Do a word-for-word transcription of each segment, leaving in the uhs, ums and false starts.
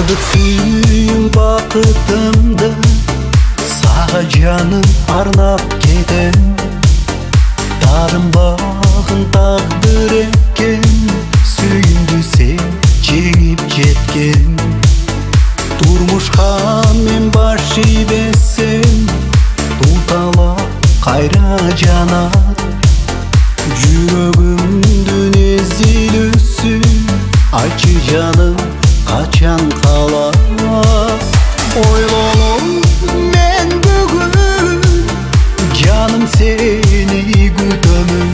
бардык сүйүү бакытымды сага жаным арнап кетем. Тарынбагын тагдыр экен, сүйүүңдү сен жеңип жеткен. Турмушка мен баш ийбесем, тутала кайра жанат. Жүрөгүмдүн эзилүүсү, айтчы жаным качан калат? Ойлолом мен бүгүн, жаным сени күтөмүн.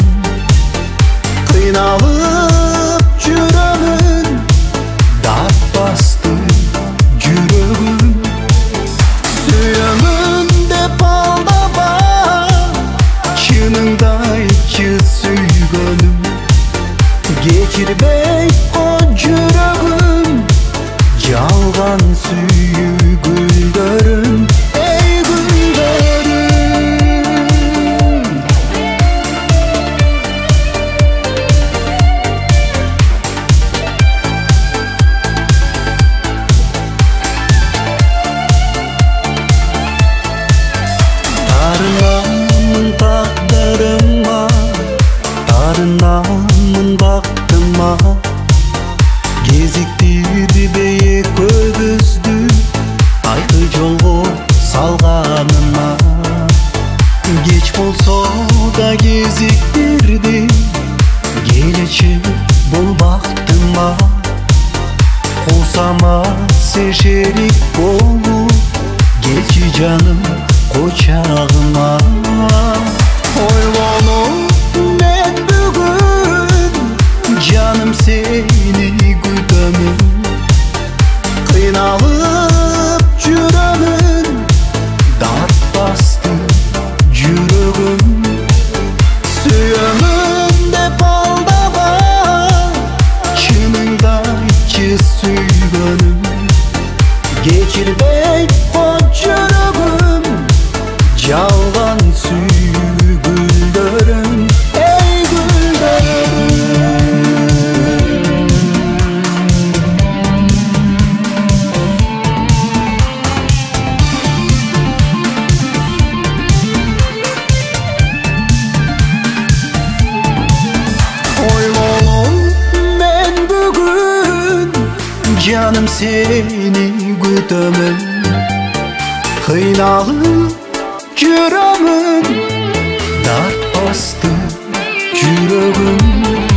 Кыйналып жүрөмүн, дат басты жүрөгүм. Сүйөмүн деп алдама, чыныңды айтчы сүйгөнүм. Кечирбей ко жүрөгүм, жалган сүйүү гүлдөрүм. Эй гүлдөрүм, тарынамын тагдырыма, тарынамын бактыма. Кезиктирди бейек көбүздү, айкы жолго салганыма. Кеч болсо да кезиктирди, келечи бул бактыма. Кусама сен шерик болуп, келчи жаным кочагыма. Ойлолом мен бүгүн, жаным сени күтөмүн. Кыйналып жүрөмүн, дат басты жүрөгүм. Сүйөмүн деп алдама, чыныңды айтчы сүйгөнүм. Кечирбей ко жүрөгүм, жалган сүйүү гүлдөрүм. Эй гүлдөрүм, ойлолом мен бүгүн, жаным сени күтөмүн. Кыйналып жүрөмүн, дат басты жүрөгүм.